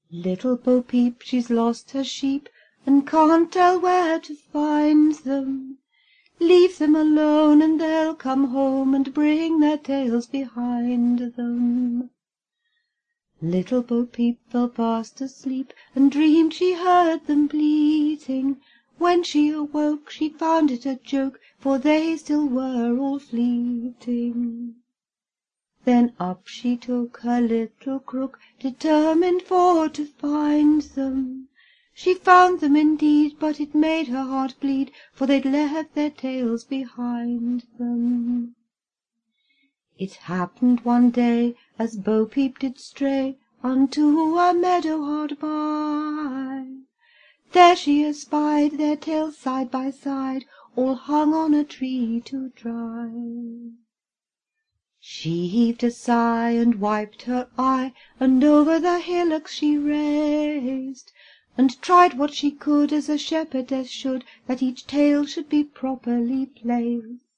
Little Bo Peep, she's lost her sheep, and can't tell where to find them. Leave them alone, and they'll come home, and bring their tails behind them. Little Bo Peep fell fast asleep, and dreamed she heard them bleating. When she awoke, she found it a joke, for they still were all fleeting. Then up she took her little crook, determined for to find them. She found them indeed, but it made her heart bleed, for they'd left their tails behind them. It happened one day, as Bo Peep did stray unto a meadow hard by, there she espied their tails side by side, all hung on a tree to dry. She heaved a sigh and wiped her eye, and over the hillocks she raced, and tried what she could, as a shepherdess should, that each tail should be properly placed.